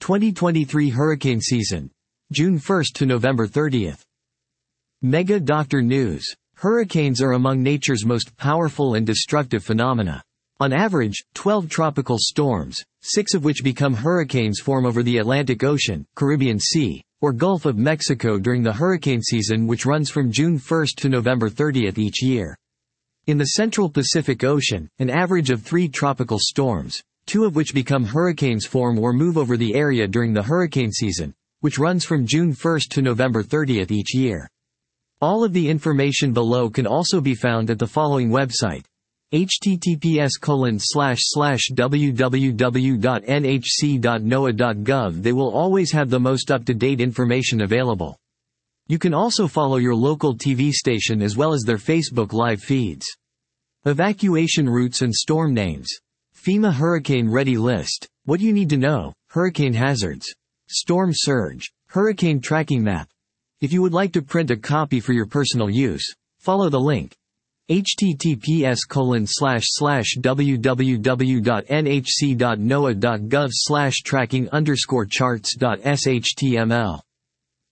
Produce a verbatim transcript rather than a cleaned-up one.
twenty twenty-three hurricane season, June first to November thirtieth. Mega Doctor News. Hurricanes are among nature's most powerful and destructive phenomena. On average, twelve tropical storms, six of which become hurricanes, form over the Atlantic Ocean, Caribbean Sea, or Gulf of Mexico during the hurricane season, which runs from June first to November thirtieth each year. In the central Pacific Ocean, an average of three tropical storms, two of which become hurricanes, form or move over the area during the hurricane season, which runs from June first to November thirtieth each year. All of the information below can also be found at the following website: https colon slash slash www dot nhc dot noaa dot gov. They will always have the most up-to-date information available. You can also follow your local T V station as well as their Facebook live feeds. Evacuation routes and storm names. FEMA Hurricane Ready List. What you need to know. Hurricane hazards. Storm surge. Hurricane tracking map. If you would like to print a copy for your personal use, follow the link. https colon slash slash www dot nhc dot noaa dot gov slash tracking underscore charts dot shtml